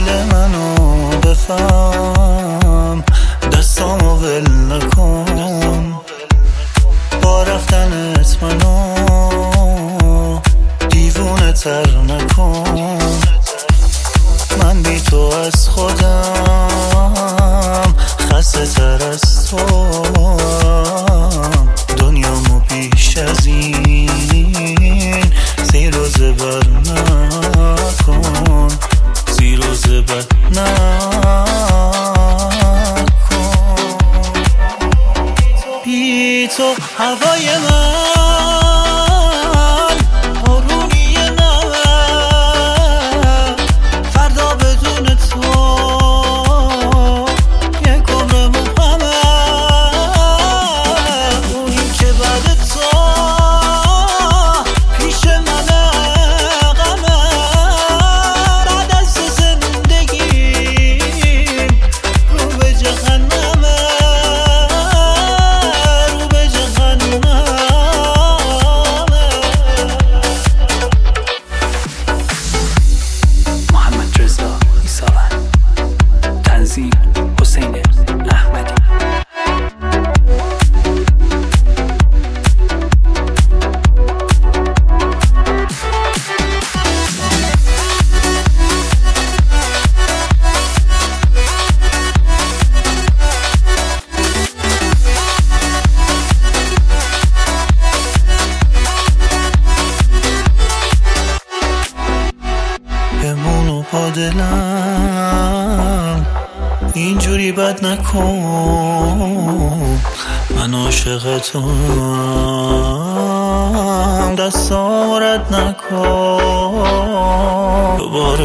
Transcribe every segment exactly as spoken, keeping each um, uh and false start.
حال منو بفهم، دستامو ول نکن. با رفتنت منو دیوونه تر نکن. من بی تو از خودم خسته تر از تو، دنیامو بیش از این زیر و زبر نکن، زیر و زبر نکن. بی تو هوای من بارونی نه، فردا بدون تو یک عمر محمد. اونی که بعد تو پیش منه غمه، بعد از زندگیم رو به جهنمه، رو به جهنمه. محمد رضا ایساوند، تنظیم حسین احمدی. بمونو با دلم اینجوری بد نکن. من عاشقتم، دستامو رد نکن. دوباره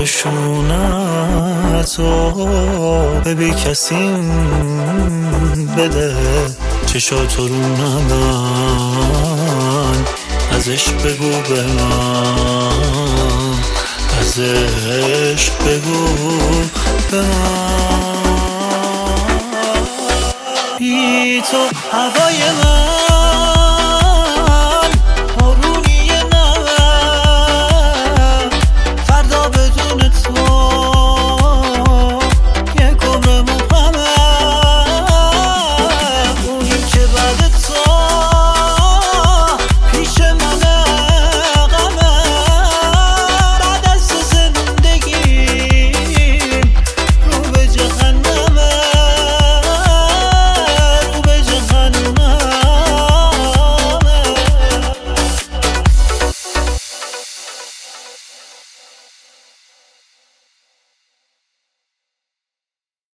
شونتو به بی کسیم بده، چشاتو رو نبند، ازش بگو به من، ازش بگو به من. بی تو هوای من